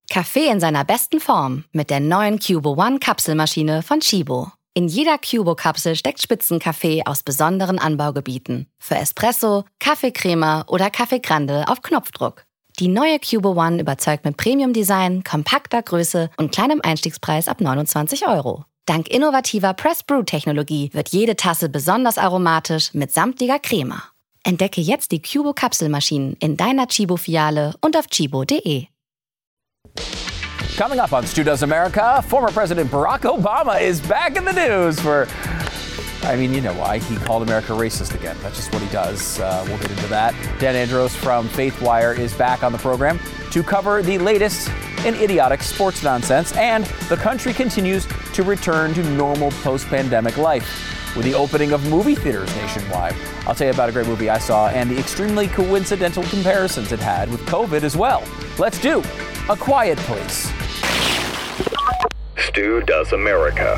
Kaffee in seiner besten Form mit der neuen Cubo One Kapselmaschine von Chibo. In jeder Cubo-Kapsel steckt Spitzenkaffee aus besonderen Anbaugebieten. Für Espresso, Kaffeecrema oder Kaffee Grande auf Knopfdruck. Die neue Cubo One überzeugt mit Premium-Design, kompakter Größe und kleinem Einstiegspreis ab 29 €. Dank innovativer Press-Brew-Technologie wird jede Tasse besonders aromatisch mit samtlicher Crema. Entdecke jetzt die Cubo-Kapselmaschinen in deiner Chibo-Filiale und auf chibo.de. Coming up on Stu Does America, former President Barack Obama is back in the news for, you know why. He called America racist again. That's just what he does. We'll get into that. Dan Andros from FaithWire is back on the program to cover the latest in idiotic sports nonsense. And the country continues to return to normal post-pandemic life with the opening of movie theaters nationwide. I'll tell you about a great movie I saw and the extremely coincidental comparisons it had with COVID as well. Let's do A Quiet Place. Stu Does America.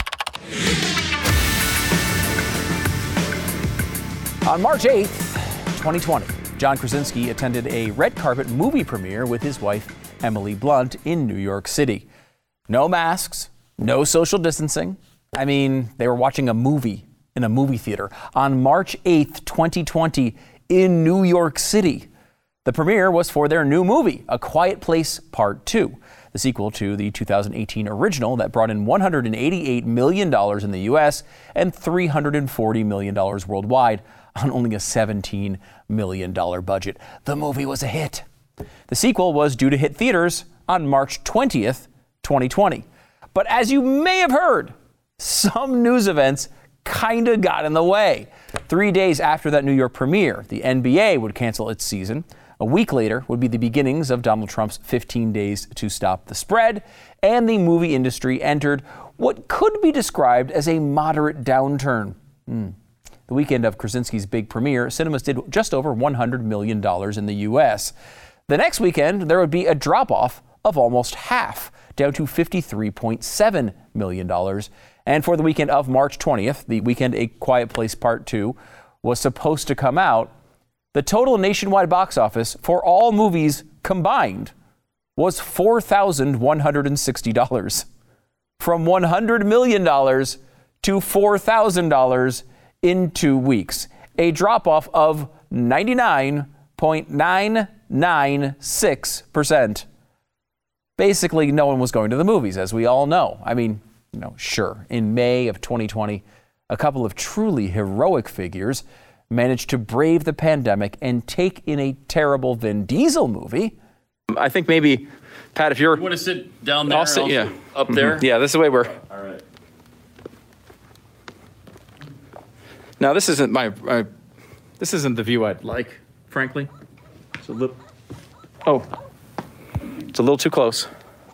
On March 8th, 2020, John Krasinski attended a red carpet movie premiere with his wife, Emily Blunt, in New York City. No masks, no social distancing. They were watching a movie in a movie theater on March 8th, 2020 in New York City. The premiere was for their new movie, A Quiet Place Part 2, the sequel to the 2018 original that brought in $188 million in the U.S. and $340 million worldwide on only a $17 million budget. The movie was a hit. The sequel was due to hit theaters on March 20th, 2020. But as you may have heard, some news events kind of got in the way. 3 days after that New York premiere, the NBA would cancel its season. A week later would be the beginnings of Donald Trump's 15 days to stop the spread, and the movie industry entered what could be described as a moderate downturn. The weekend of Krasinski's big premiere, cinemas did just over $100 million in the U.S. The next weekend, there would be a drop-off of almost half, down to $53.7 million. And for the weekend of March 20th, the weekend A Quiet Place Part 2 was supposed to come out. The total nationwide box office for all movies combined was $4,160. From $100 million to $4,000 in 2 weeks. A drop-off of 99.996%. Basically, no one was going to the movies, as we all know. Sure, in May of 2020, a couple of truly heroic figures managed to brave the pandemic and take in a terrible Vin Diesel movie. I think maybe, Pat, if you're... You want to sit down there? I'll sit, yeah. Up there? Yeah, this is the way we're... All right. Now, this isn't this isn't the view I'd like, frankly. It's a little... Oh. It's a little too close.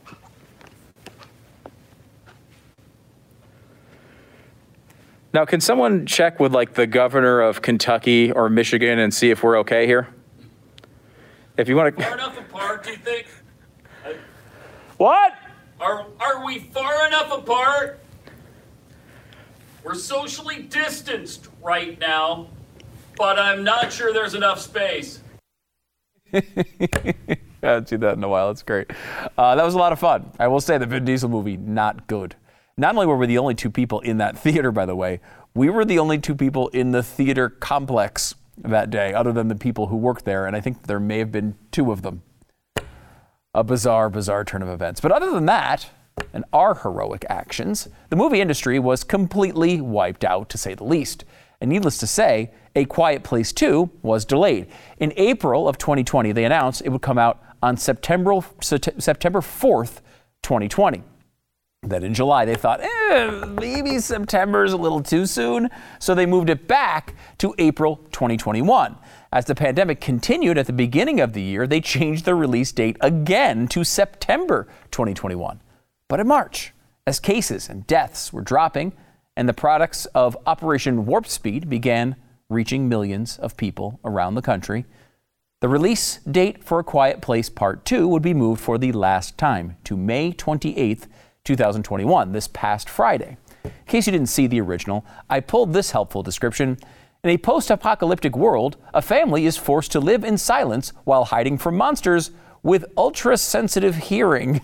Now, can someone check with, the governor of Kentucky or Michigan and see if we're okay here? If you want to... Far enough apart, do you think? What? Are we far enough apart? We're socially distanced right now, but I'm not sure there's enough space. I haven't seen that in a while. It's great. That was a lot of fun. I will say the Vin Diesel movie, not good. Not only were we the only two people in that theater, by the way, we were the only two people in the theater complex that day, other than the people who worked there, and I think there may have been two of them. A bizarre turn of events. But other than that, and our heroic actions, the movie industry was completely wiped out, to say the least. And needless to say, A Quiet Place 2 was delayed. In April of 2020, they announced it would come out on September 4th, 2020. Then in July, they thought, maybe September's a little too soon. So they moved it back to April 2021. As the pandemic continued at the beginning of the year, they changed the release date again to September 2021. But in March, as cases and deaths were dropping and the products of Operation Warp Speed began reaching millions of people around the country, the release date for A Quiet Place Part 2 would be moved for the last time to May 28th, 2021, this past Friday. In case you didn't see the original, I pulled this helpful description. In a post-apocalyptic world, a family is forced to live in silence while hiding from monsters with ultra-sensitive hearing.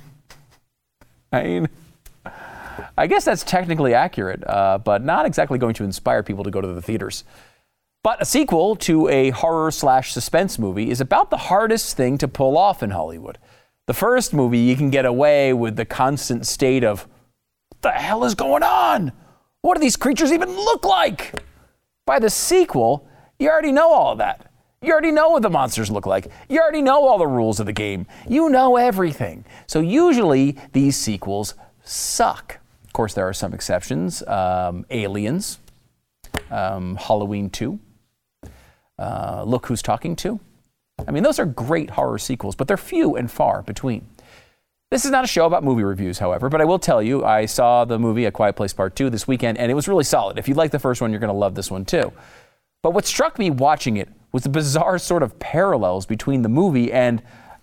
I mean, I guess that's technically accurate, but not exactly going to inspire people to go to the theaters. But a sequel to a horror/suspense movie is about the hardest thing to pull off in Hollywood. The first movie, you can get away with the constant state of, what the hell is going on? What do these creatures even look like? By the sequel, you already know all of that. You already know what the monsters look like. You already know all the rules of the game. You know everything. So usually these sequels suck. Of course, there are some exceptions. Aliens, Halloween 2, Look Who's Talking To. I mean, those are great horror sequels, but they're few and far between. This is not a show about movie reviews, however, but I will tell you, I saw the movie A Quiet Place Part 2 this weekend, and it was really solid. If you like the first one, you're going to love this one too. But what struck me watching it was the bizarre sort of parallels between the movie and,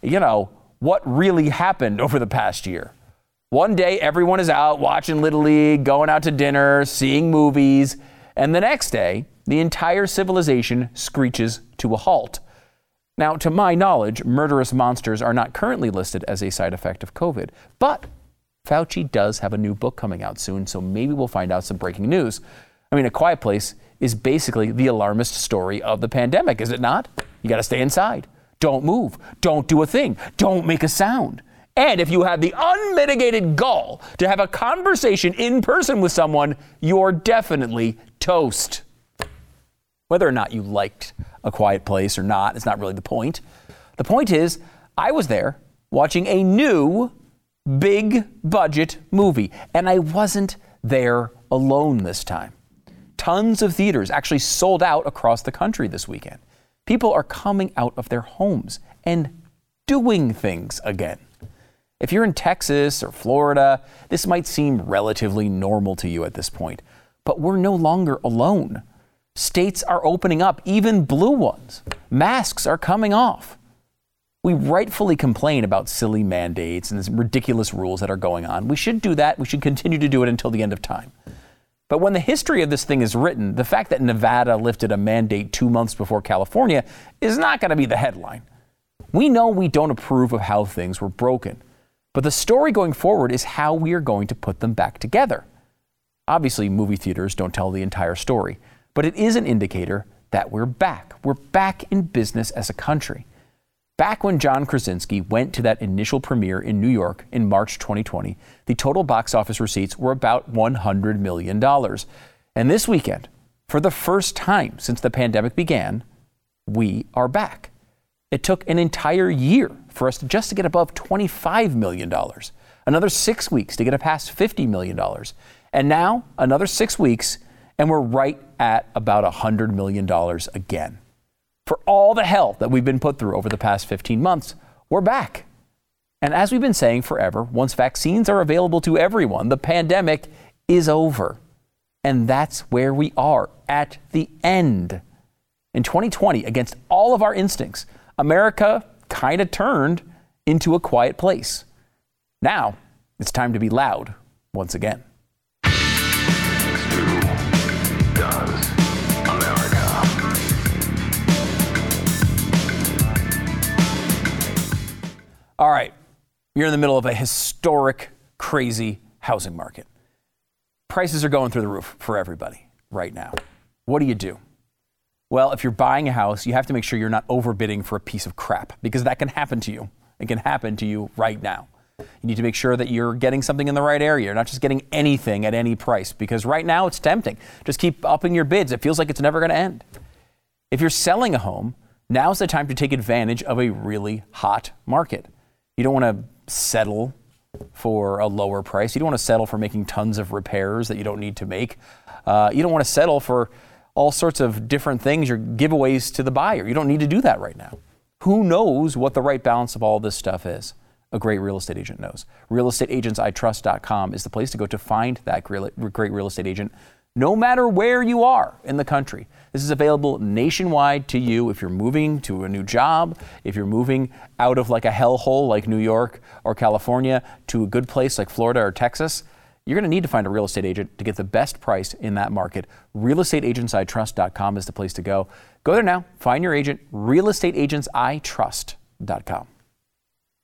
what really happened over the past year. One day, everyone is out watching Little League, going out to dinner, seeing movies, and the next day, the entire civilization screeches to a halt. Now, to my knowledge, murderous monsters are not currently listed as a side effect of COVID, but Fauci does have a new book coming out soon, so maybe we'll find out some breaking news. I mean, A Quiet Place is basically the alarmist story of the pandemic, is it not? You got to stay inside. Don't move. Don't do a thing. Don't make a sound. And if you have the unmitigated gall to have a conversation in person with someone, you're definitely toast. Whether or not you liked A Quiet Place or not, it's not really the point. The point is, I was there watching a new big budget movie, and I wasn't there alone this time. Tons of theaters actually sold out across the country this weekend. People are coming out of their homes and doing things again. If you're in Texas or Florida, this might seem relatively normal to you at this point, but we're no longer alone. States are opening up, even blue ones. Masks are coming off. We rightfully complain about silly mandates and ridiculous rules that are going on. We should do that. We should continue to do it until the end of time. But when the history of this thing is written, the fact that Nevada lifted a mandate 2 months before California is not going to be the headline. We know we don't approve of how things were broken, but the story going forward is how we are going to put them back together. Obviously, movie theaters don't tell the entire story, but it is an indicator that we're back. We're back in business as a country. Back when John Krasinski went to that initial premiere in New York in March 2020, the total box office receipts were about $100 million. And this weekend, for the first time since the pandemic began, we are back. It took an entire year for us just to get above $25 million, another 6 weeks to get past $50 million, and now another 6 weeks, and we're right at about $100 million again. For all the hell that we've been put through over the past 15 months, we're back. And as we've been saying forever, once vaccines are available to everyone, the pandemic is over. And that's where we are, at the end. In 2020, against all of our instincts, America kind of turned into a quiet place. Now, it's time to be loud once again. All right, you're in the middle of a historic, crazy housing market. Prices are going through the roof for everybody right now. What do? Well, if you're buying a house, you have to make sure you're not overbidding for a piece of crap, because that can happen to you. It can happen to you right now. You need to make sure that you're getting something in the right area. You're not just getting anything at any price, because right now it's tempting. Just keep upping your bids. It feels like it's never going to end. If you're selling a home, now's the time to take advantage of a really hot market. You don't want to settle for a lower price. You don't want to settle for making tons of repairs that you don't need to make. You don't want to settle for all sorts of different things or giveaways to the buyer. You don't need to do that right now. Who knows what the right balance of all this stuff is? A great real estate agent knows. RealestateAgentsITrust.com is the place to go to find that great real estate agent, no matter where you are in the country. This is available nationwide to you if you're moving to a new job, if you're moving out of like a hellhole like New York or California to a good place like Florida or Texas. You're going to need to find a real estate agent to get the best price in that market. RealestateAgentsITrust.com is the place to go. Go there now. Find your agent. RealestateAgentsITrust.com.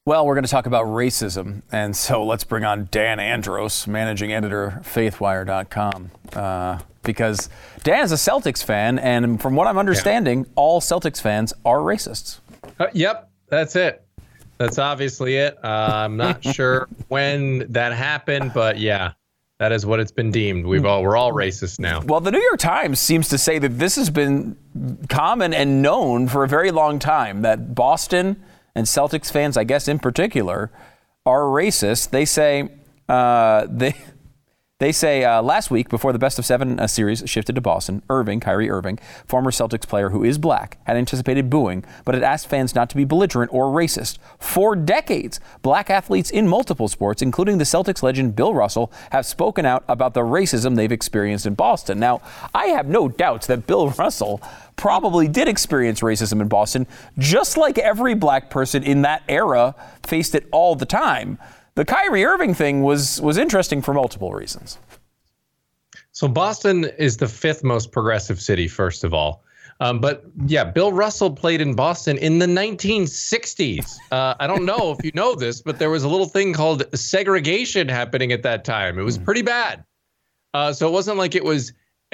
Well, we're going to talk about racism, and so let's bring on Dan Andros, managing editor, faithwire.com, because Dan is a Celtics fan, and from what I'm understanding, all Celtics fans are racists. Yep, that's it. That's obviously it. I'm not sure when that happened, but yeah, that is what it's been deemed. We're all racist now. Well, the New York Times seems to say that this has been common and known for a very long time, that Boston and Celtics fans, I guess in particular, are racist. They say last week, before the best of seven series shifted to Boston, Kyrie Irving, former Celtics player who is black, had anticipated booing, but had asked fans not to be belligerent or racist. For decades, black athletes in multiple sports, including the Celtics legend Bill Russell, have spoken out about the racism they've experienced in Boston. Now, I have no doubts that Bill Russell probably did experience racism in Boston, just like every black person in that era faced it all the time. The Kyrie Irving thing was interesting for multiple reasons. So Boston is the fifth most progressive city, first of all. But yeah, Bill Russell played in Boston in the 1960s. I don't know if you know this, but there was a little thing called segregation happening at that time. It was pretty bad. So it wasn't like it was,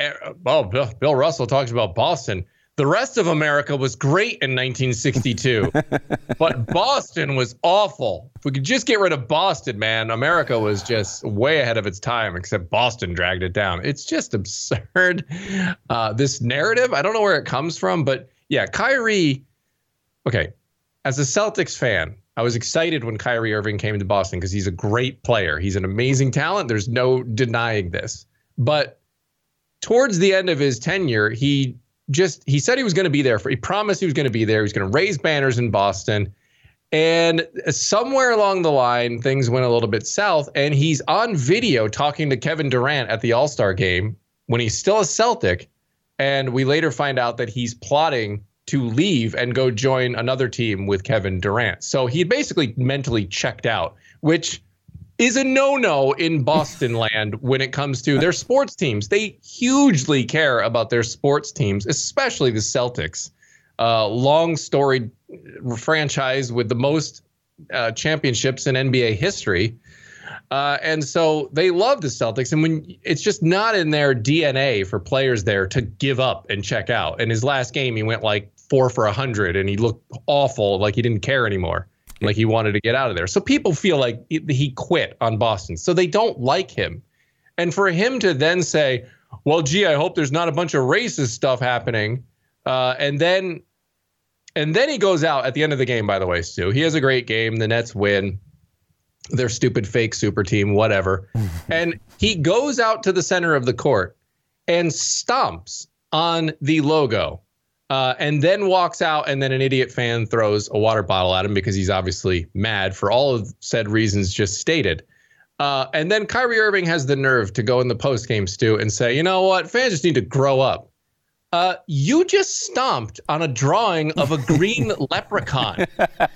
Bill Russell talks about Boston. The rest of America was great in 1962, but Boston was awful. If we could just get rid of Boston, man, America was just way ahead of its time, except Boston dragged it down. It's just absurd. This narrative, I don't know where it comes from, but yeah, Kyrie. Okay, as a Celtics fan, I was excited when Kyrie Irving came to Boston because he's a great player. He's an amazing talent. There's no denying this. But towards the end of his tenure, he said he was going to be there. He promised he was going to be there. He was going to raise banners in Boston. And somewhere along the line, things went a little bit south. And he's on video talking to Kevin Durant at the All-Star game when he's still a Celtic. And we later find out that he's plotting to leave and go join another team with Kevin Durant. So he basically mentally checked out, which is a no-no in Boston land when it comes to their sports teams. They hugely care about their sports teams, especially the Celtics. Long-storied franchise with the most championships in NBA history. And so they love the Celtics. And when it's just not in their DNA for players there to give up and check out. In his last game, he went like 4 for 100 and he looked awful, like he didn't care anymore. Like he wanted to get out of there. So people feel like he quit on Boston. So they don't like him. And for him to then say, well, gee, I hope there's not a bunch of racist stuff happening. And then he goes out at the end of the game, by the way, Stu. He has a great game. The Nets win. Their stupid fake super team, whatever. And he goes out to the center of the court and stomps on the logo. And then walks out, and then an idiot fan throws a water bottle at him because he's obviously mad for all of said reasons just stated. And then Kyrie Irving has the nerve to go in the postgame, Stu, and say, you know what, fans just need to grow up. You just stomped on a drawing of a green leprechaun.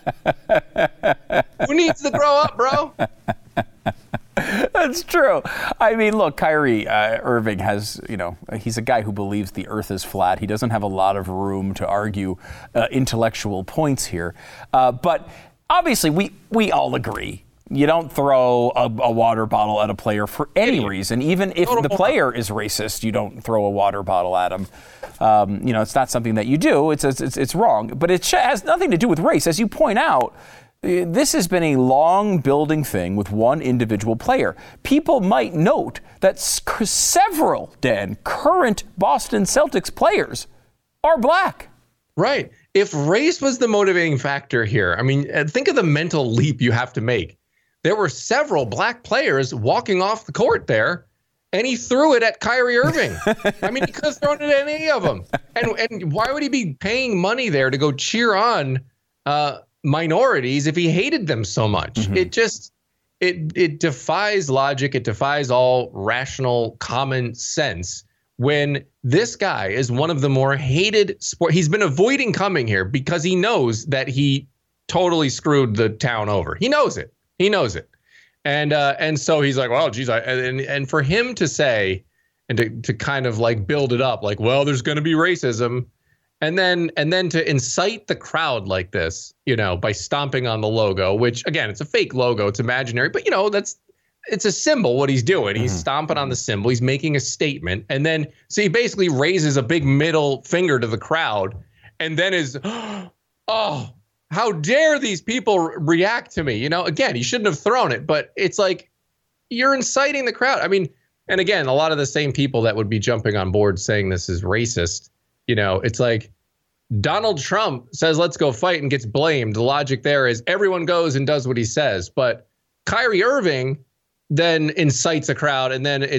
Who needs to grow up, bro? That's true. I mean, look, Kyrie Irving has, he's a guy who believes the earth is flat. He doesn't have a lot of room to argue intellectual points here. But obviously, we all agree. You don't throw a water bottle at a player for any reason. Even if the player is racist, you don't throw a water bottle at him. It's not something that you do. It's wrong. But it has nothing to do with race. As you point out, this has been a long building thing with one individual player. People might note that several, Dan, current Boston Celtics players are black. Right. If race was the motivating factor here, I mean, think of the mental leap you have to make. There were several black players walking off the court there, and he threw it at Kyrie Irving. I mean, he could have thrown it at any of them. And why would he be paying money there to go cheer on minorities if he hated them so much? Mm-hmm. It defies logic. It defies all rational common sense when this guy is one of the more hated sport. He's been avoiding coming here because he knows that he totally screwed the town over. He knows it. He knows it. And so he's like, well, geez, and for him to say and to kind of like build it up like, well, there's going to be racism. And then to incite the crowd like this, by stomping on the logo, which again, it's a fake logo, it's imaginary, but it's a symbol what he's doing. He's stomping on the symbol, he's making a statement, and then so he basically raises a big middle finger to the crowd, and then is, oh, how dare these people react to me? Again, he shouldn't have thrown it, but it's like you're inciting the crowd. I mean, and again, a lot of the same people that would be jumping on board saying this is racist, it's like Donald Trump says, let's go fight, and gets blamed. The logic there is everyone goes and does what he says. But Kyrie Irving then incites a crowd, and then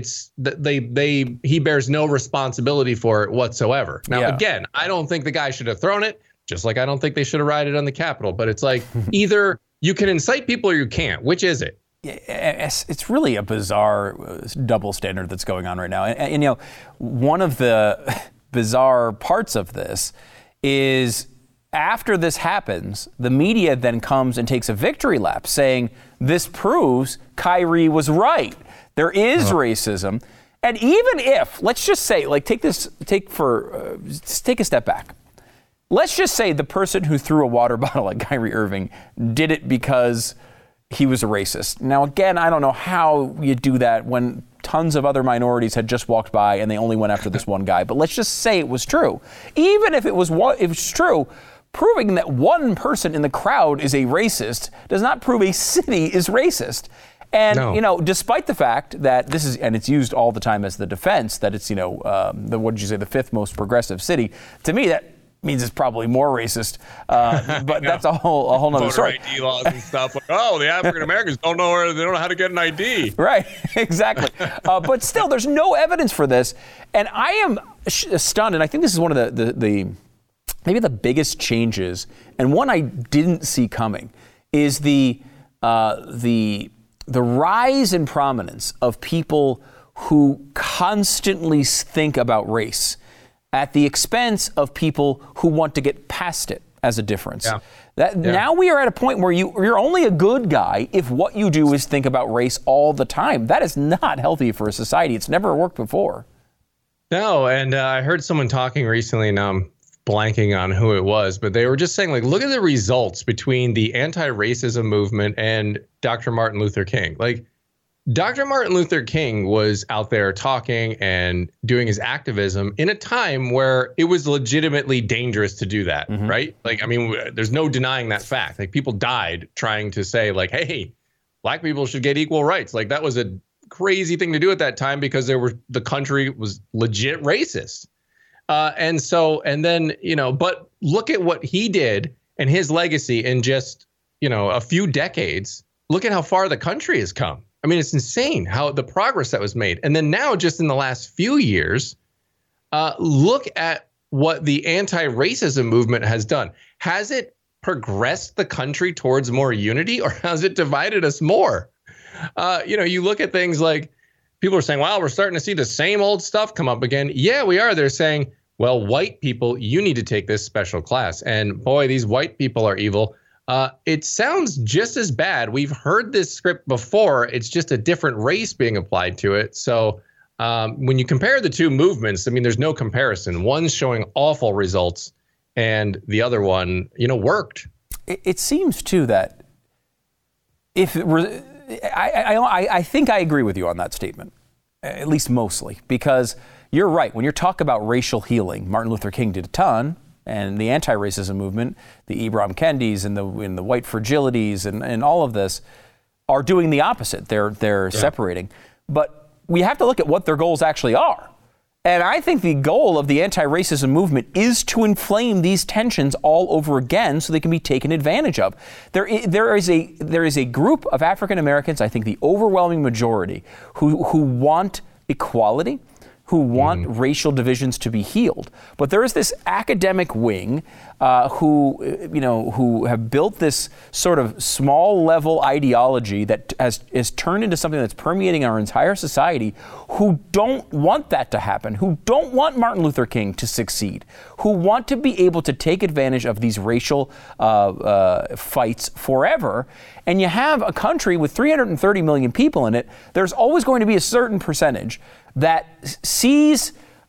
he bears no responsibility for it whatsoever. Now, again, I don't think the guy should have thrown it, just like I don't think they should have rioted on the Capitol. But it's like either you can incite people or you can't. Which is it? It's really a bizarre double standard that's going on right now. And one of the bizarre parts of this is after this happens, the media then comes and takes a victory lap saying this proves Kyrie was right. There is racism. And even if, let's just say, like take a step back. Let's just say the person who threw a water bottle at Kyrie Irving did it because he was a racist. Now, again, I don't know how you do that when tons of other minorities had just walked by and they only went after this one guy. But let's just say it was true. Even if it was true, proving that one person in the crowd is a racist does not prove a city is racist. And, despite the fact that this is, and it's used all the time as the defense, that it's, the fifth most progressive city, to me, that means it's probably more racist, but that's a whole nother story. Voter ID laws and stuff. Like, the African Americans don't know how to get an ID. Right, exactly. But still, there's no evidence for this, and I am stunned. And I think this is one of the maybe the biggest changes, and one I didn't see coming, is the rise in prominence of people who constantly think about race at the expense of people who want to get past it as a difference. Now we are at a point where you're only a good guy if what you do is think about race all the time. That is not healthy for a society. It's never worked before. No, and I heard someone talking recently, and I'm blanking on who it was, but they were just saying, like, look at the results between the anti-racism movement and Dr. Martin Luther King. Like, Dr. Martin Luther King was out there talking and doing his activism in a time where it was legitimately dangerous to do that, right? Like, I mean, there's no denying that fact. Like, people died trying to say, like, hey, black people should get equal rights. Like, that was a crazy thing to do at that time because the country was legit racist. And then, but look at what he did and his legacy in just, a few decades. Look at how far the country has come. I mean, it's insane how the progress that was made. And then now, just in the last few years, look at what the anti-racism movement has done. Has it progressed the country towards more unity, or has it divided us more? You look at things like people are saying, wow, we're starting to see the same old stuff come up again. Yeah, we are. They're saying, well, white people, you need to take this special class. And boy, these white people are evil. It sounds just as bad. We've heard this script before. It's just a different race being applied to it. So when you compare the two movements, I mean, there's no comparison. One's showing awful results and the other one, worked. It seems, too, that if it were, I think I agree with you on that statement, at least mostly, because you're right. When you're talking about racial healing, Martin Luther King did a ton. And the anti-racism movement, the Ibram Kendis and the white fragilities and all of this are doing the opposite. They're separating. But we have to look at what their goals actually are. And I think the goal of the anti-racism movement is to inflame these tensions all over again so they can be taken advantage of. There is a group of African Americans, I think the overwhelming majority, who want equality, who want racial divisions to be healed. But there is this academic wing who have built this sort of small level ideology that is turned into something that's permeating our entire society, who don't want that to happen, who don't want Martin Luther King to succeed, who want to be able to take advantage of these racial fights forever. And you have a country with 330 million people in it. There's always going to be a certain percentage that sees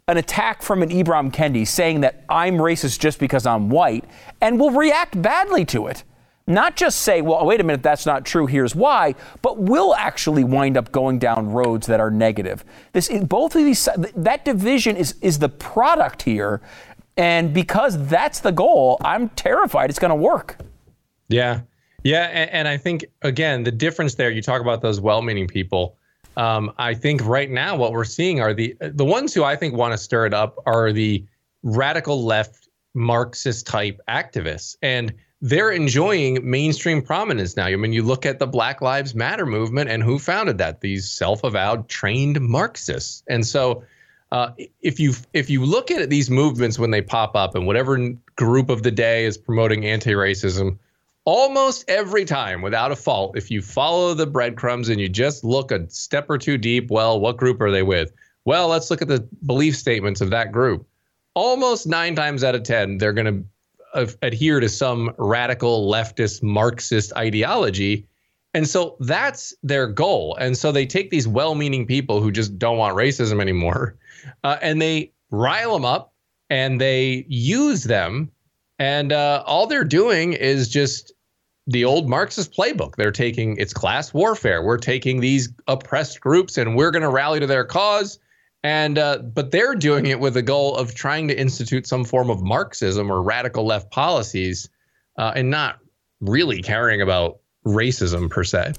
an attack from an Ibram Kendi saying that I'm racist just because I'm white, and will react badly to it. Not just say, well, wait a minute, that's not true, here's why, but will actually wind up going down roads that are negative. Both of these, that division is the product here, and because that's the goal, I'm terrified it's going to work. Yeah, and I think, again, the difference there, you talk about those well-meaning people. I think right now what we're seeing are the ones who I think want to stir it up are the radical left Marxist type activists, and they're enjoying mainstream prominence now. I mean, you look at the Black Lives Matter movement and who founded that? These self-avowed trained Marxists. And so if you look at these movements when they pop up and whatever group of the day is promoting anti-racism, almost every time, without a fault, if you follow the breadcrumbs and you just look a step or two deep, well, what group are they with? Well, let's look at the belief statements of that group. Almost 9 times out of 10, they're going to adhere to some radical leftist Marxist ideology. And so that's their goal. And so they take these well-meaning people who just don't want racism anymore, and they rile them up and they use them. And all they're doing is just the old Marxist playbook. They're taking, it's class warfare. We're taking these oppressed groups and we're going to rally to their cause. And but they're doing it with the goal of trying to institute some form of Marxism or radical left policies, and not really caring about racism per se.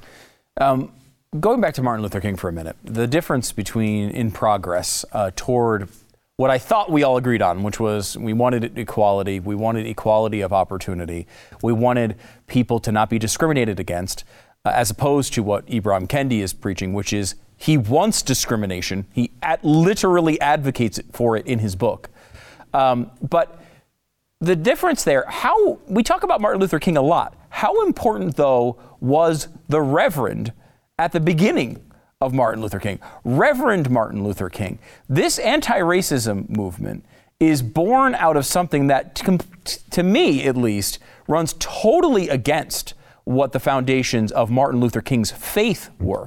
Going back to Martin Luther King for a minute, the difference between in progress toward what I thought we all agreed on, which was we wanted equality, we wanted equality of opportunity, we wanted people to not be discriminated against, as opposed to what Ibram Kendi is preaching, which is he wants discrimination. He literally advocates for it in his book. But the difference there, we talk about Martin Luther King a lot. How important, though, was the Reverend at the beginning of Martin Luther King? Reverend Martin Luther King. This anti-racism movement is born out of something that, to me at least, runs totally against what the foundations of Martin Luther King's faith were.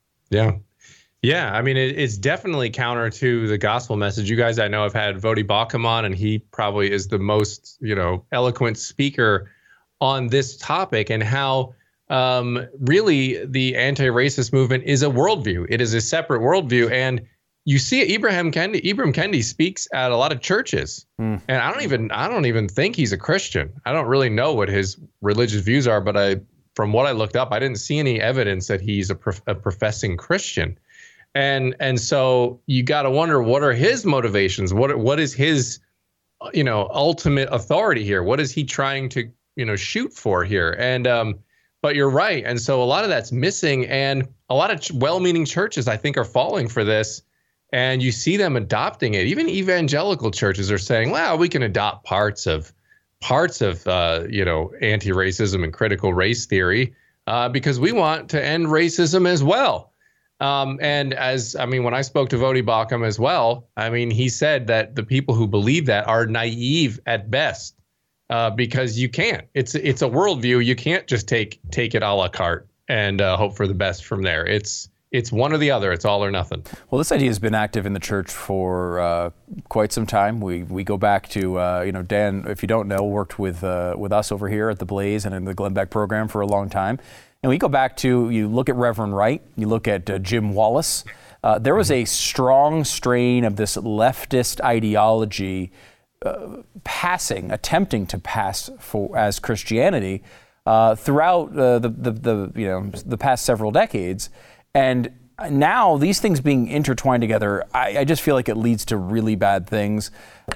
Yeah, I mean, it's definitely counter to the gospel message. You guys, I know, have had Vodi Bakum on, and he probably is the most, eloquent speaker on this topic, and how really the anti-racist movement is a worldview. It is a separate worldview, and you see Ibram Kendi speaks at a lot of churches, and I don't even think he's a Christian. I don't really know what his religious views are, but from what I looked up, I didn't see any evidence that he's a professing Christian. And so you got to wonder, what are his motivations? What is his, ultimate authority here? What is he trying to, shoot for here? And but you're right. And so a lot of that's missing, and a lot of well-meaning churches, I think, are falling for this. And you see them adopting it. Even evangelical churches are saying, well, we can adopt parts of anti-racism and critical race theory because we want to end racism as well. And when I spoke to Vodi Bakum as well, he said that the people who believe that are naive at best, because you can't. It's a worldview. You can't just take it a la carte and hope for the best from there. It's one or the other. It's all or nothing. Well, this idea has been active in the church for quite some time. We go back to Dan, if you don't know, worked with us over here at the Blaze and in the Glenn Beck program for a long time. And we go back to, you look at Reverend Wright, you look at Jim Wallace. There was a strong strain of this leftist ideology attempting to pass as Christianity throughout the past several decades. And now these things being intertwined together, I just feel like it leads to really bad things.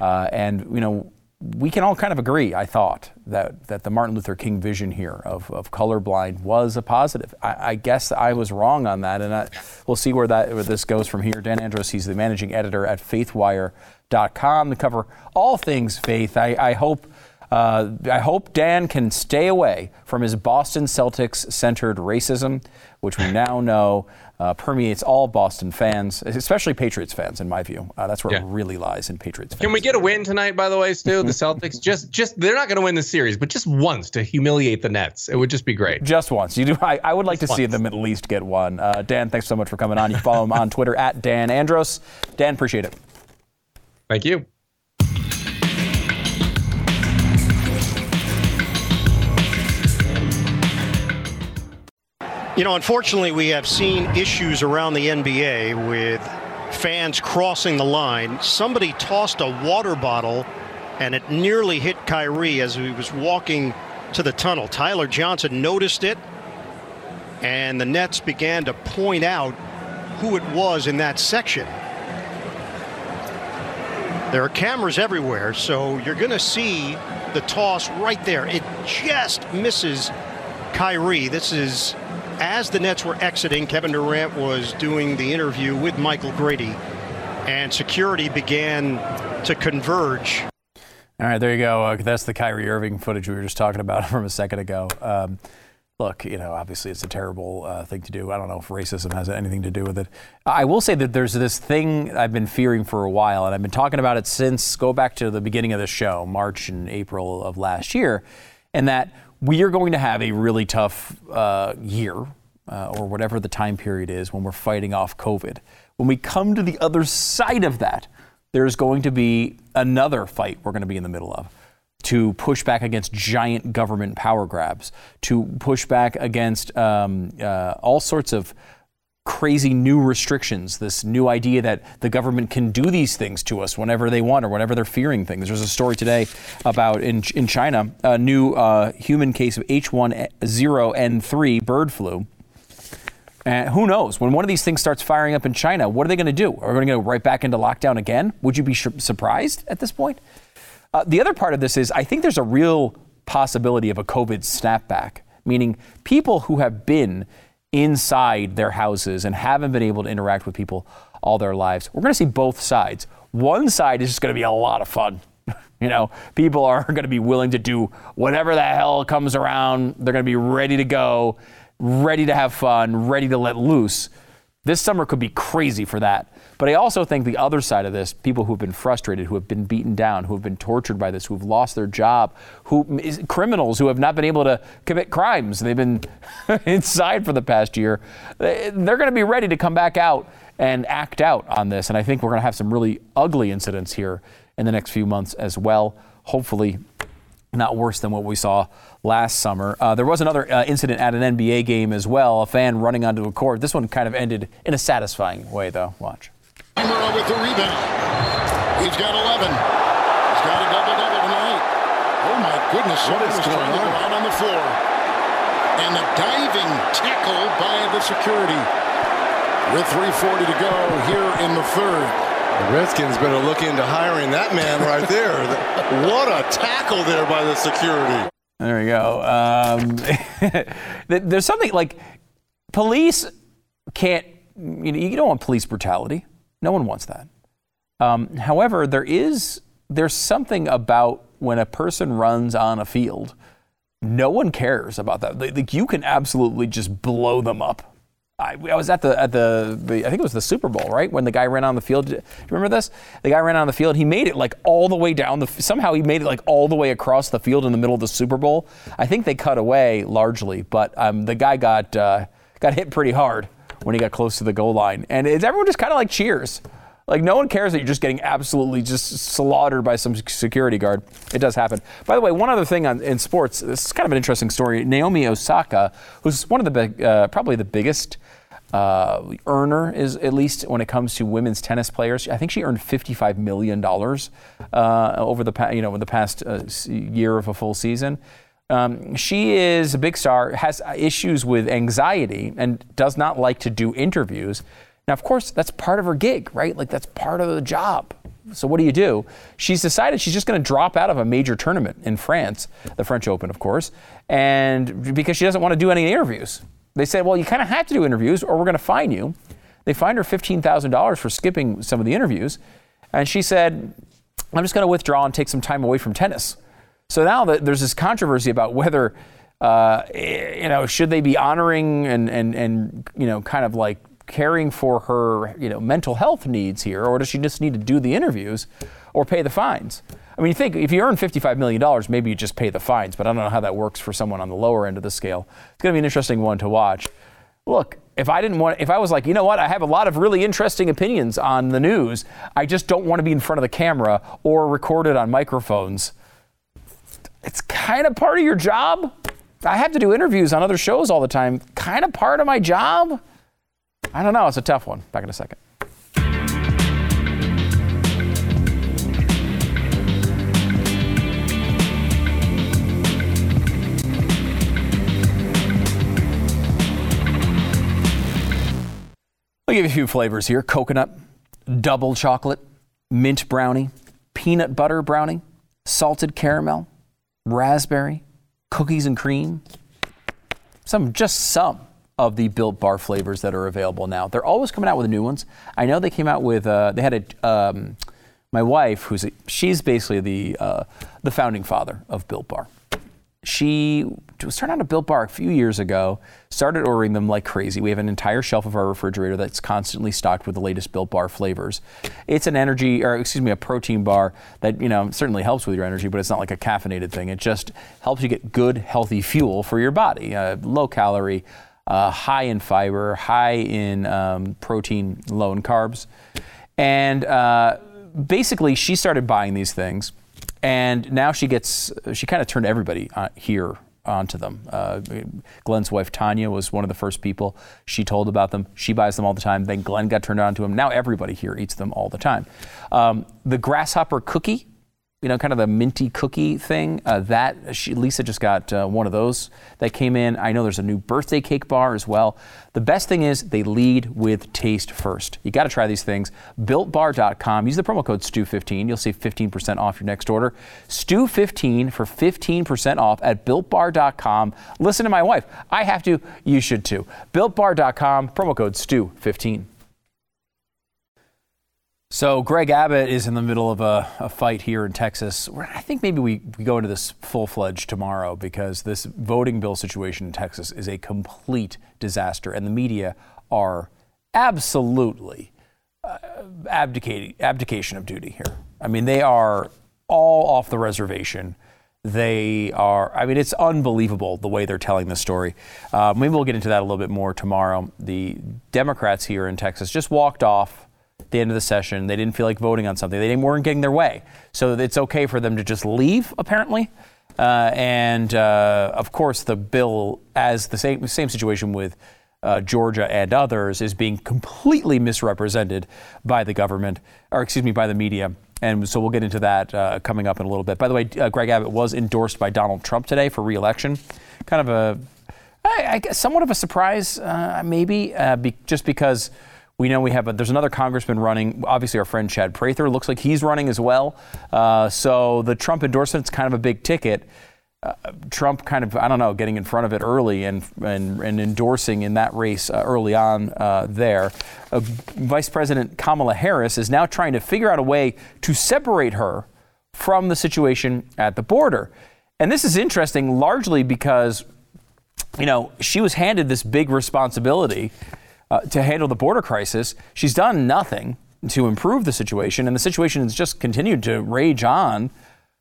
We can all kind of agree, I thought, that the Martin Luther King vision here of colorblind was a positive. I guess I was wrong on that, and we'll see where this goes from here. Dan Andros, he's the managing editor at faithwire.com to cover all things faith. I hope Dan can stay away from his Boston Celtics-centered racism, which we now know permeates all Boston fans, especially Patriots fans, in my view. That's where it really lies, in Patriots fans. Can we get a win tonight, by the way, Stu? The Celtics, just they're not going to win the series, but just once to humiliate the Nets. It would just be great. Just once. I would like to see them at least get one. Dan, thanks so much for coming on. You follow him on Twitter at Dan Andros. Dan, appreciate it. Thank you. You know, unfortunately, we have seen issues around the NBA with fans crossing the line. Somebody tossed a water bottle, and it nearly hit Kyrie as he was walking to the tunnel. Tyler Johnson noticed it, and the Nets began to point out who it was in that section. There are cameras everywhere, so you're going to see the toss right there. It just misses Kyrie. This is as the Nets were exiting. Kevin Durant was doing the interview with Michael Grady, and security began to converge. All right, there you go. That's the Kyrie Irving footage we were just talking about from a second ago. Look, you know, obviously it's a terrible thing to do. I don't know if racism has anything to do with it. I will say that there's this thing I've been fearing for a while, and I've been talking about it since, go back to the beginning of the show, March and April of last year, and that we are going to have a really tough year, or whatever the time period is when we're fighting off COVID. When we come to the other side of that, there's going to be another fight we're going to be in the middle of, to push back against giant government power grabs, to push back against all sorts of crazy new restrictions, this new idea that the government can do these things to us whenever they want or whenever they're fearing things. There's a story today about in China, a new human case of H1N1 bird flu. And who knows? When one of these things starts firing up in China, what are they going to do? Are we going to go right back into lockdown again? Would you be surprised at this point? The other part of this is I think there's a real possibility of a COVID snapback, meaning people who have been inside their houses and haven't been able to interact with people all their lives. We're going to see both sides. One side is just going to be a lot of fun. You know, people are going to be willing to do whatever the hell comes around. They're going to be ready to go, ready to have fun, ready to let loose. This summer could be crazy for that. But I also think the other side of this, people who have been frustrated, who have been beaten down, who have been tortured by this, who have lost their job, criminals who have not been able to commit crimes. They've been inside for the past year. They're going to be ready to come back out and act out on this. And I think we're going to have some really ugly incidents here in the next few months as well. Hopefully not worse than what we saw last summer. There was another incident at an NBA game as well, a fan running onto a court. This one kind of ended in a satisfying way, though. Watch. With the rebound. He's got 11. He's got a double-double tonight. Oh, my goodness. What is going on? Out on the floor. And a diving tackle by the security. With 3:40 to go here in the third. The Redskins better look into hiring that man right there. What a tackle there by the security. There we go. There's something like police can't, you don't want police brutality. No one wants that. However, there's something about when a person runs on a field, no one cares about that. Like, you can absolutely just blow them up. I was at the I think it was the Super Bowl, right? When the guy ran on the field. Do you remember this? The guy ran on the field. He made it like all the way down somehow he made it like all the way across the field in the middle of the Super Bowl. I think they cut away largely, but the guy got hit pretty hard when he got close to the goal line. And everyone just kind of like cheers. Like, no one cares that you're just getting absolutely just slaughtered by some security guard. It does happen. By the way, one other thing in sports, this is kind of an interesting story. Naomi Osaka, who's one of the probably the biggest earner, is at least when it comes to women's tennis players. I think she earned $55 million over the past year of a full season. She is a big star, has issues with anxiety, and does not like to do interviews. Now, of course, that's part of her gig, right? Like, that's part of the job. So what do? She's decided she's just going to drop out of a major tournament in France, the French Open, of course, and because she doesn't want to do any interviews. They said, well, you kind of have to do interviews or we're going to fine you. They fined her $15,000 for skipping some of the interviews. And she said, I'm just going to withdraw and take some time away from tennis. So now there's this controversy about whether, should they be honoring and kind of like caring for her, mental health needs here, or does she just need to do the interviews or pay the fines? I mean, you think if you earn $55 million, maybe you just pay the fines, but I don't know how that works for someone on the lower end of the scale. It's going to be an interesting one to watch. look, if I was like, you know what, I have a lot of really interesting opinions on the news, I just don't want to be in front of the camera or recorded on microphones. It's kind of part of your job. I have to do interviews on other shows all the time. Kind of part of my job. I don't know. It's a tough one. Back in a second. I'll give you a few flavors here. Coconut, double chocolate, mint brownie, peanut butter brownie, salted caramel, raspberry, cookies and cream. Some of the Built Bar flavors that are available now. They're always coming out with new ones. I know they came out with, my wife, she's basically the founding father of Built Bar. She was turned on to Built Bar a few years ago, started ordering them like crazy. We have an entire shelf of our refrigerator that's constantly stocked with the latest Built Bar flavors. It's a protein bar that, certainly helps with your energy, but it's not like a caffeinated thing. It just helps you get good, healthy fuel for your body. Low calorie, high in fiber, high in protein, low in carbs. And basically, she started buying these things. And now she kind of turned everybody here onto them. Glenn's wife, Tanya, was one of the first people. She told about them. She buys them all the time. Then Glenn got turned on to them. Now everybody here eats them all the time. The grasshopper cookie, kind of the minty cookie thing, Lisa just got one of those that came in. I know there's a new birthday cake bar as well. The best thing is they lead with taste first. You got to try these things. BuiltBar.com. Use the promo code STU15. You'll save 15% off your next order. STU15 for 15% off at BuiltBar.com. Listen to my wife. I have to. You should too. BuiltBar.com. Promo code STU15. So Greg Abbott is in the middle of a fight here in Texas. I think maybe we go into this full-fledged tomorrow because this voting bill situation in Texas is a complete disaster, and the media are absolutely abdication of duty here. I mean, they are all off the reservation. It's unbelievable the way they're telling this story. Maybe we'll get into that a little bit more tomorrow. The Democrats here in Texas just walked off at the end of the session. They didn't feel like voting on something. They weren't getting their way. So it's okay for them to just leave, apparently. Of course, the bill, as the same situation with Georgia and others, is being completely misrepresented by the government, by the media. And so we'll get into that coming up in a little bit. By the way, Greg Abbott was endorsed by Donald Trump today for re-election. Kind of somewhat of a surprise, maybe, just because we know there's another congressman running. Obviously, our friend Chad Prather looks like he's running as well. So the Trump endorsement's kind of a big ticket. Trump kind of, getting in front of it early and endorsing in that race early on there. Vice President Kamala Harris is now trying to figure out a way to separate her from the situation at the border. And this is interesting largely because, she was handed this big responsibility to handle the border crisis. She's done nothing to improve the situation, and the situation has just continued to rage on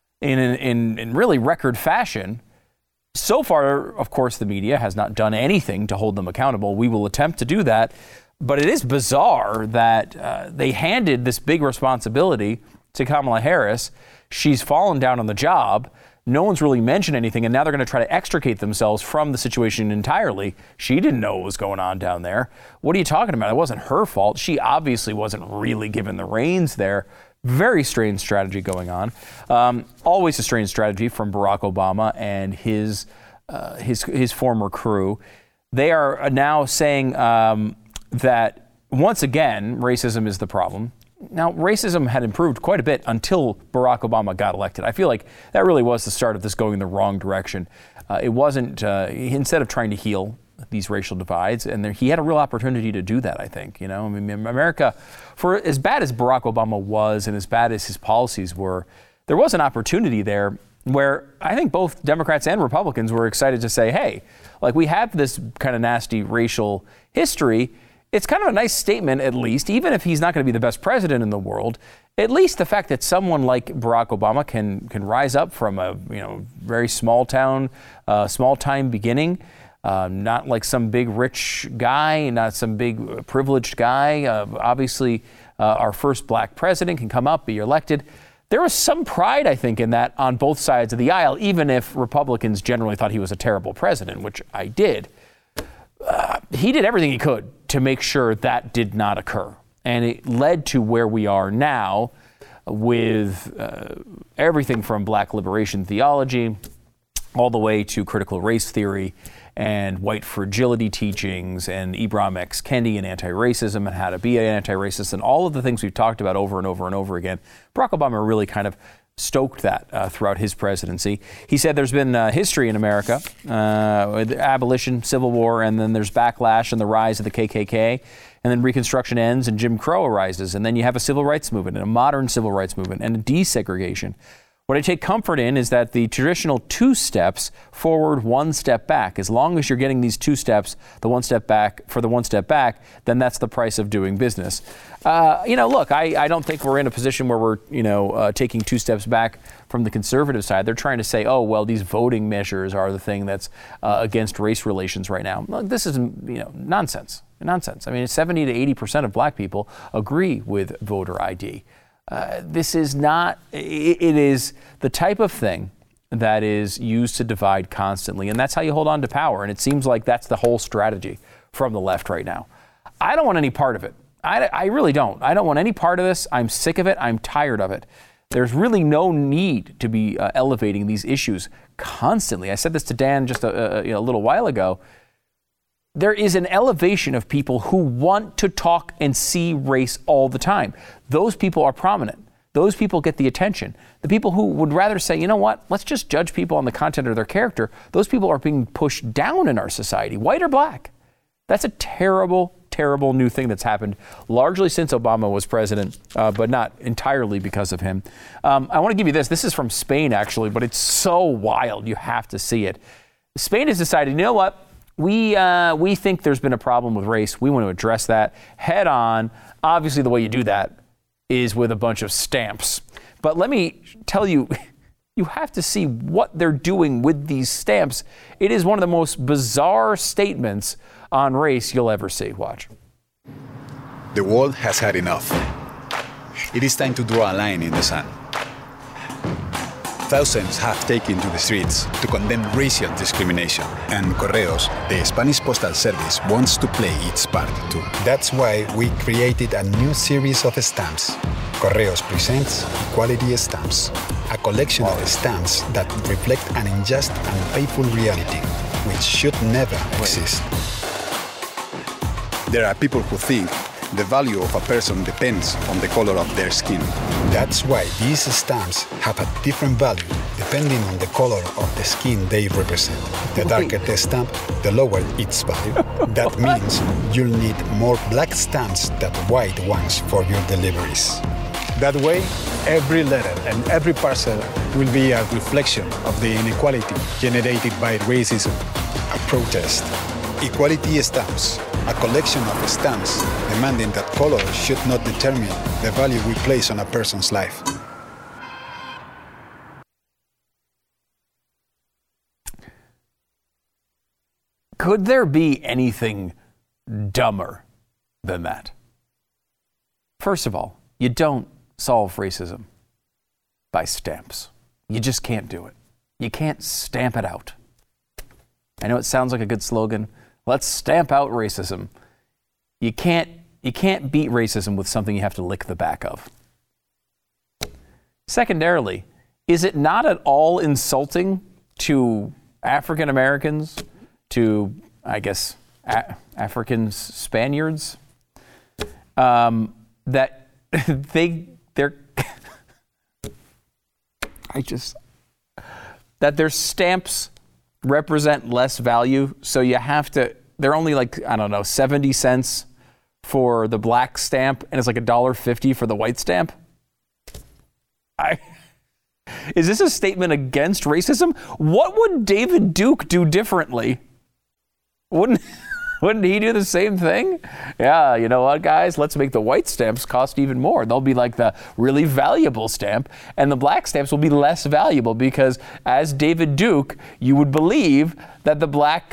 in really record fashion. So far, of course, the media has not done anything to hold them accountable. We will attempt to do that, but it is bizarre that they handed this big responsibility to Kamala Harris. She's fallen down on the job. No one's really mentioned anything, and now they're going to try to extricate themselves from the situation entirely. She didn't know what was going on down there. What are you talking about? It wasn't her fault. She obviously wasn't really given the reins there. Very strange strategy going on. Always a strange strategy from Barack Obama and his former crew. They are now saying that, once again, racism is the problem. Now, racism had improved quite a bit until Barack Obama got elected. I feel like that really was the start of this going in the wrong direction. It wasn't, instead of trying to heal these racial divides, and he had a real opportunity to do that, I think. America, for as bad as Barack Obama was and as bad as his policies were, there was an opportunity there where I think both Democrats and Republicans were excited to say, hey, we have this kind of nasty racial history. It's kind of a nice statement, at least, even if he's not going to be the best president in the world. At least the fact that someone like Barack Obama can rise up from a very small time beginning, Not like some big rich guy, not some big privileged guy. Obviously, our first black president can come up, be elected. There was some pride, I think, in that on both sides of the aisle, even if Republicans generally thought he was a terrible president, which I did. He did everything he could to make sure that did not occur. And it led to where we are now with everything from black liberation theology all the way to critical race theory and white fragility teachings and Ibram X. Kendi and anti-racism and how to be an anti-racist and all of the things we've talked about over and over and over again. Barack Obama really kind of stoked that throughout his presidency. He said there's been history in America, with abolition, Civil War, and then there's backlash and the rise of the KKK, and then Reconstruction ends and Jim Crow arises, and then you have a civil rights movement and a modern civil rights movement and a desegregation. What I take comfort in is that the traditional 2 steps forward, 1 step back. As long as you're getting these 2 steps, the 1 step back for the 1 step back, then that's the price of doing business. Look, I don't think we're in a position where we're, taking 2 steps back from the conservative side. They're trying to say, oh, well, these voting measures are the thing that's against race relations right now. Look, this is, nonsense. Nonsense. I mean, 70 to 80% of black people agree with voter ID. This is not, it is the type of thing that is used to divide constantly. And that's how you hold on to power. And it seems like that's the whole strategy from the left right now. I don't want any part of it. I really don't. I don't want any part of this. I'm sick of it. I'm tired of it. There's really no need to be elevating these issues constantly. I said this to Dan just a little while ago. There is an elevation of people who want to talk and see race all the time. Those people are prominent. Those people get the attention. The people who would rather say, you know what, let's just judge people on the content of their character, those people are being pushed down in our society, white or black. That's a terrible, terrible new thing that's happened, largely since Obama was president, but not entirely because of him. I want to give you this. This is from Spain, actually, but it's so wild. You have to see it. Spain has decided, you know what? We think there's been a problem with race. We want to address that head on. Obviously, the way you do that is with a bunch of stamps. But let me tell you, you have to see what they're doing with these stamps. It is one of the most bizarre statements on race you'll ever see. Watch. The world has had enough. It is time to draw a line in the sand. Thousands have taken to the streets to condemn racial discrimination, and Correos, the Spanish Postal Service, wants to play its part too. That's why we created a new series of stamps. Correos presents Equality Stamps, a collection of stamps that reflect an unjust and painful reality, which should never exist. There are people who think the value of a person depends on the color of their skin. That's why these stamps have a different value depending on the color of the skin they represent. The darker the stamp, the lower its value. That means you'll need more black stamps than white ones for your deliveries. That way, every letter and every parcel will be a reflection of the inequality generated by racism, a protest. Equality Stamps, a collection of stamps demanding that color should not determine the value we place on a person's life. Could there be anything dumber than that? First of all, you don't solve racism by stamps. You just can't do it. You can't stamp it out. I know it sounds like a good slogan. Let's stamp out racism. You can't beat racism with something you have to lick the back of. Secondarily, is it not at all insulting to African Americans, to, I guess, African Spaniards, that that their stamps represent less value, so you have to, they're only like, 70 cents for the black stamp, and it's like $1.50 for the white stamp? Is this a statement against racism? What would David Duke do differently? Wouldn't he do the same thing? Yeah, you know what, guys? Let's make the white stamps cost even more. They'll be like the really valuable stamp, and the black stamps will be less valuable because, as David Duke, you would believe that the black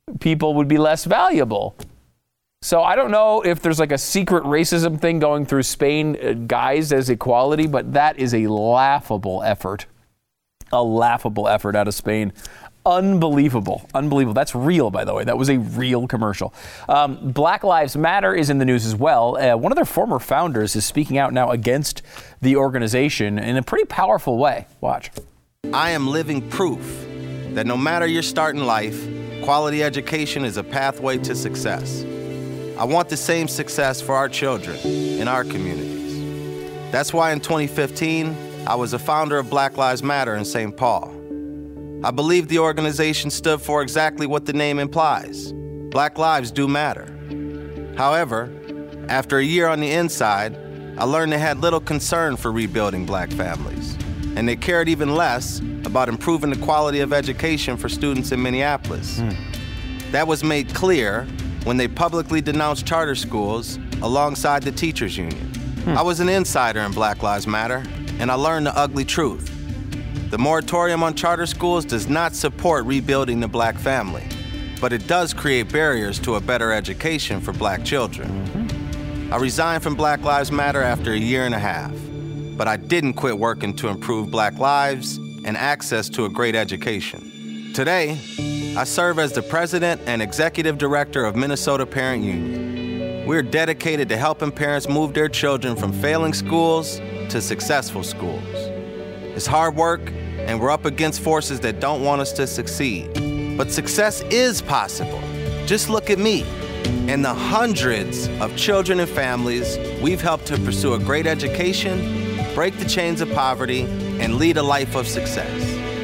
people would be less valuable. So I don't know if there's like a secret racism thing going through Spain guised as equality, but that is a laughable effort. A laughable effort out of Spain. Unbelievable. That's real, by the way. That was a real commercial. Black Lives Matter is in the news as well. One of their former founders is speaking out now against the organization in a pretty powerful way. Watch. I am living proof that no matter your start in life, quality education is a pathway to success. I want the same success for our children in our communities. That's why in 2015, I was a founder of Black Lives Matter in St. Paul. I believe the organization stood for exactly what the name implies. Black lives do matter. However, after a year on the inside, I learned they had little concern for rebuilding black families, and they cared even less about improving the quality of education for students in Minneapolis. That was made clear when they publicly denounced charter schools alongside the teachers union. I was an insider in Black Lives Matter, and I learned the ugly truth. The moratorium on charter schools does not support rebuilding the black family, but it does create barriers to a better education for black children. I resigned from Black Lives Matter after a year and a half, but I didn't quit working to improve black lives and access to a great education. Today, I serve as the president and executive director of Minnesota Parent Union. We're dedicated to helping parents move their children from failing schools to successful schools. It's hard work, and we're up against forces that don't want us to succeed. But success is possible. Just look at me and the hundreds of children and families we've helped to pursue a great education, break the chains of poverty, and lead a life of success.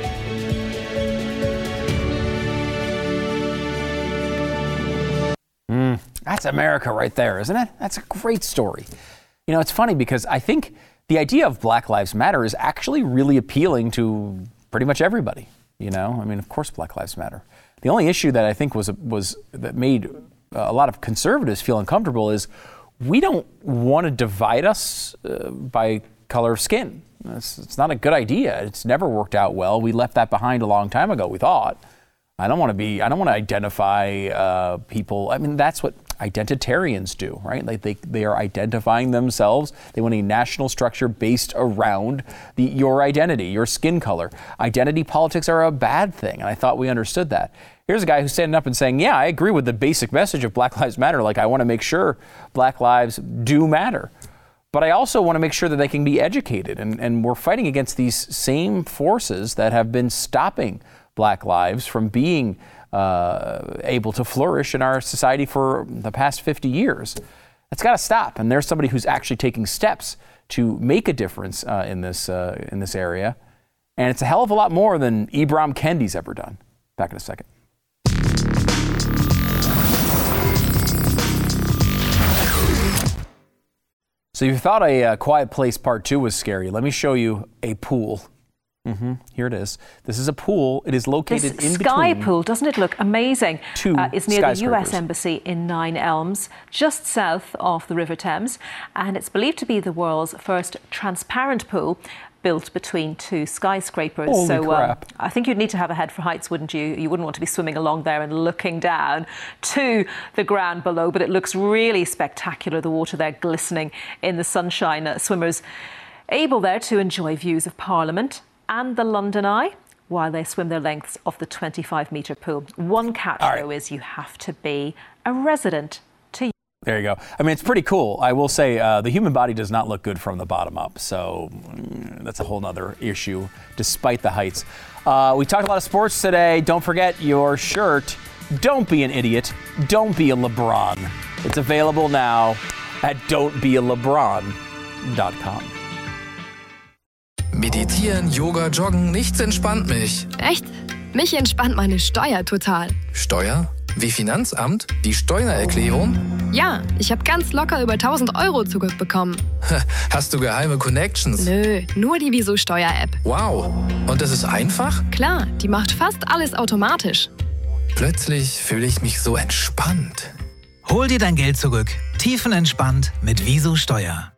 That's America right there, isn't it? That's a great story. You know, it's funny because I think the idea of Black Lives Matter is actually really appealing to pretty much everybody. You know, I mean, of course, Black Lives Matter. The only issue that I think was that made a lot of conservatives feel uncomfortable is we don't want to divide us by color of skin. It's not a good idea. It's never worked out well. We left that behind a long time ago, we thought. I don't want to identify people. I mean, that's what identitarians do, right? Like they are identifying themselves. They want a national structure based around your identity, your skin color. Identity politics are a bad thing, and I thought we understood that. Here's a guy who's standing up and saying, yeah, I agree with the basic message of Black Lives Matter. Like, I want to make sure Black lives do matter. But I also want to make sure that they can be educated. And we're fighting against these same forces that have been stopping Black lives from being able to flourish in our society for the past 50 years. That's got to stop. And there's somebody who's actually taking steps to make a difference in this area. And it's a hell of a lot more than Ibram Kendi's ever done. Back in a second. So you thought a Quiet Place Part 2 was scary. Let me show you a pool. Here it is. This is a pool. It is located in between. Sky pool, doesn't it look amazing? It's near the US Embassy in Nine Elms, just south of the River Thames. And it's believed to be the world's first transparent pool built between two skyscrapers. Holy crap. I think you'd need to have a head for heights, wouldn't you? You wouldn't want to be swimming along there and looking down to the ground below, but it looks really spectacular. The water there glistening in the sunshine. Swimmers able there to enjoy views of Parliament and the London Eye while they swim their lengths of the 25-metre pool. One catch, though, is you have to be a resident to. There you go. I mean, it's pretty cool. I will say the human body does not look good from the bottom up. So that's a whole nother issue, despite the heights. We talked a lot of sports today. Don't forget your shirt. Don't be an idiot. Don't be a LeBron. It's available now at don'tbealebron.com. Meditieren, Yoga, Joggen, nichts entspannt mich. Echt? Mich entspannt meine Steuer total. Steuer? Wie Finanzamt? Die Steuererklärung? Ja, ich habe ganz locker über 1.000 Euro zurückbekommen. Hast du geheime Connections? Nö, nur die Wieso Steuer-App. Wow, und das ist einfach? Klar, die macht fast alles automatisch. Plötzlich fühle ich mich so entspannt. Hol dir dein Geld zurück. Tiefenentspannt mit Wieso Steuer.